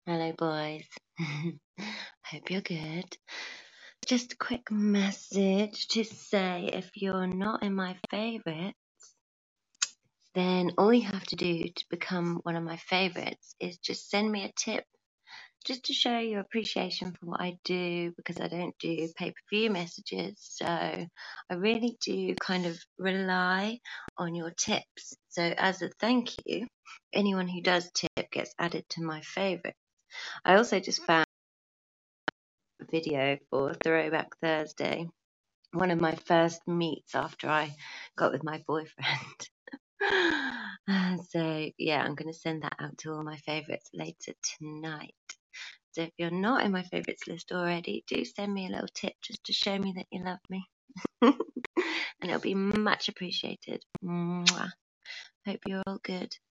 Hello, boys. Hope you're good. Just a quick message to say if you're not in my favourites, then all you have to do to become one of my favourites is just send me a tip just to show your appreciation for what I do, because I don't do pay-per-view messages. So I really do kind of rely on your tips. So as a thank you, anyone who does tip gets added to my favourites. I also just found a video for Throwback Thursday, one of my first meets after I got with my boyfriend. So yeah, I'm going to send that out to all my favourites later tonight. So if you're not in my favourites list already, do send me a little tip just to show me that you love me. And it'll be much appreciated. Mwah. Hope you're all good.